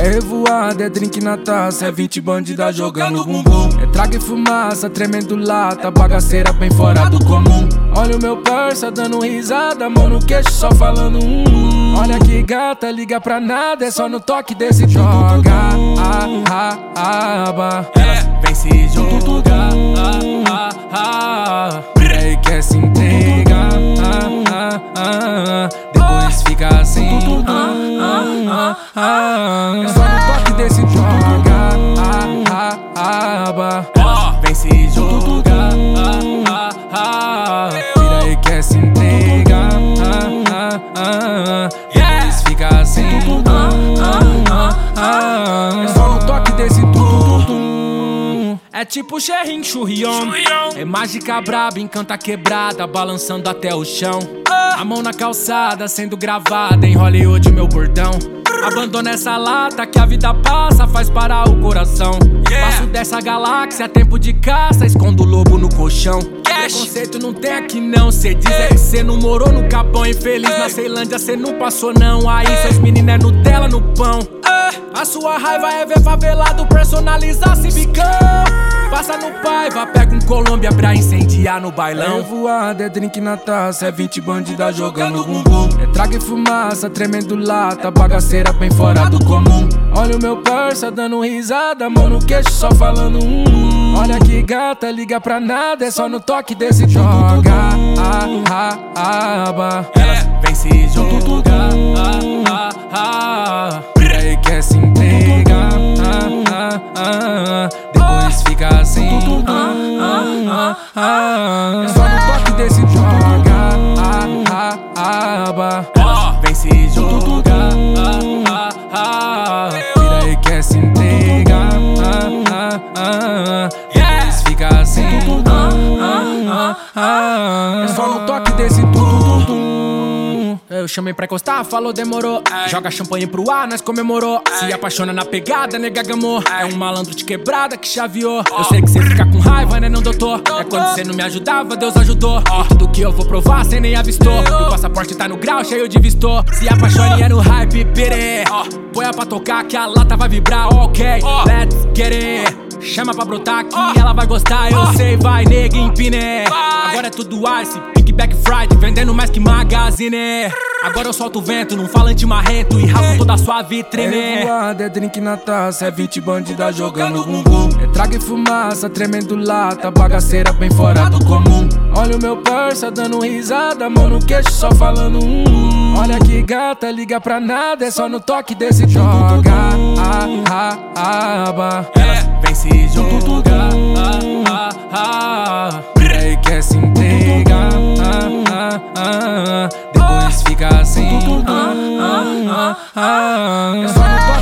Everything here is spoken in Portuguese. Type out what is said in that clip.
É revoada, é drink na taça, é 20 bandida jogando bumbum. É trago e fumaça, tremendo lata, bagaceira bem fora do comum. Olha o meu parça dando risada, mão no queixo só falando Olha que gata, liga pra nada, é só no toque desse joga. Ela vem se jogar. E aí quer se entregar, depois fica assim. É só no toque desse joga. Ela vem se jogar. E aí quer se entregar, depois fica assim. É só no toque desse tum. É tipo Sherrin Churrion. É mágica braba, encanta quebrada, balançando até o chão. A mão na calçada, sendo gravada em Hollywood, meu bordão. Abandona essa lata que a vida passa, faz parar o coração. Passo dessa galáxia, tempo de caça, escondo o lobo no colchão. Preconceito não tem aqui não, cê diz é que cê não morou no Capão. Infeliz na Ceilândia, cê não passou não. Aí seus meninos é Nutella no pão. A sua raiva é ver favelado personalizar civicão. Passa no Paiva, pega um Colômbia pra incendiar no bailão. É revoada, é drink na taça, é 20 bandida jogando bumbum. É trago e fumaça, tremendo lata, bagaceira bem fora do comum. Olha o meu parça dando risada, mão no queixo só falando Olha que gata, liga pra nada, é só no toque desse joga. Ela vem se jogar. E aí quer se entregar, depois fica assim. É só no toque desse joga. Ela vem se jogar. E aí quer se entregar, depois fica assim. É só no toque desse Eu chamei pra encostar, falou demorou. Joga champanhe pro ar, nós comemorou. Se apaixona na pegada, nega gamou. É um malandro de quebrada que chaveou. Eu sei que cê fica com raiva, né, não doutor? É quando cê não me ajudava, Deus ajudou. E tudo que eu vou provar, cê nem avistou. Meu passaporte tá no grau, cheio de vistor. Se apaixone é no hype, pere. Põe pra tocar que a lata vai vibrar, ok. Let's get it. Chama pra brotar que ela vai gostar, eu sei, vai, nega, empine. Agora é tudo ice, Big Back Friday, vendendo mais que Magazine. Agora eu solto o vento, num falante marrento e rasgo toda a sua vitrine. É revoada, é drink na taça, é 20 bandida jogando bumbum. É trago e fumaça, tremendo lata, bagaceira bem fora do comum. Olha o meu parça dando risada, mão no queixo só falando Olha que gata, liga pra nada, é só no toque desse joga. Ela vem se jogar. E aí quer se entregar, depois fica assim. É só no toque